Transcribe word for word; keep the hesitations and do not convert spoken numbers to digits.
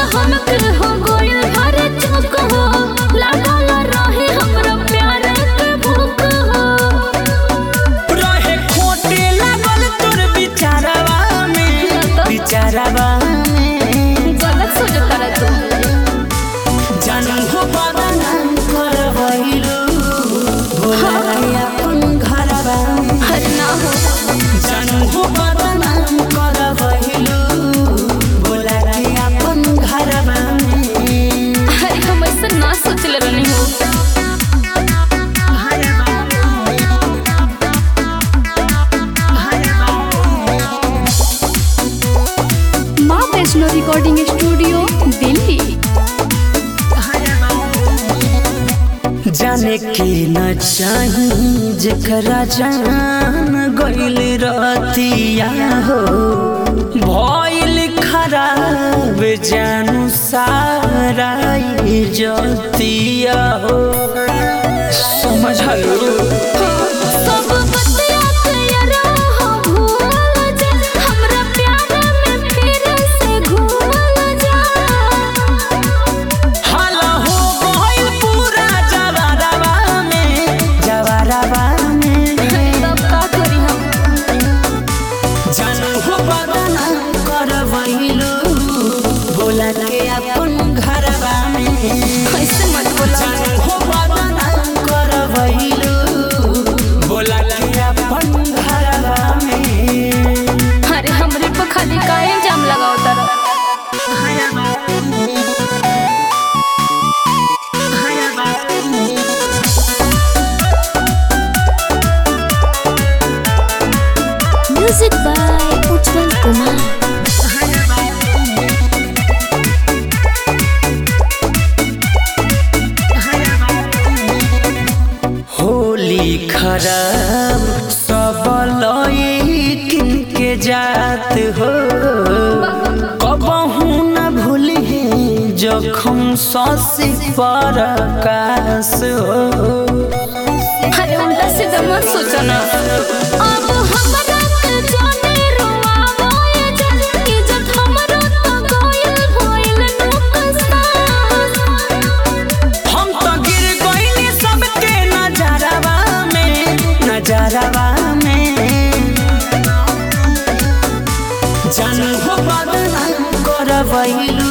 हमके हो गोइल भरे चुक हो लागल रहे हमरा प्यार के भूख हो रहे खोटे लागल तोर बिचारवा में बिचारवा में गलत सोचता रे तू जानू हो बदनाम करवैलू भोला के अपन घरवा में हर ना हो जानू हो बदनाम करवैलू भोला के अपन घरवा में अरे हम ऐसा ना सोचले रहनी हो माँ वैष्णो रिकॉर्डिंग स्टूडियो दिल्ली। जाने के न चाही जेकरा जान गइल रतिया हो भइल खराब जानू सारा इज्जतिया हो समझलू सब बतिया तेरा हो भूल जा हमरा प्यार में फिर से घूल जा हाला हो गइल पूरा जवारवा में जवारवा में तब का करी हम जानू हो बदनाम करवैलू भोला के अपन घरवा में ऐसे मत बोला जानू हो बदनाम करवैलू भोला के अपन घरवा में अरे हमरे पे खाली का इल्जाम लगाओ तारा म्यूजिक बाय उज्जवल कुमार। होली खराब सब लइकिन के जात हो कबहू न भूली जखम ससी परकाश हो अरे उल्टा सीधा मत सोचो ना अब हमरा के जाने रोआवो ये जान इज्जत हमरो तो गोइल भइल नुकसान हम तो गिर गइली सबके नजरवा में नजरवा में जानू हो बदनाम करवैलू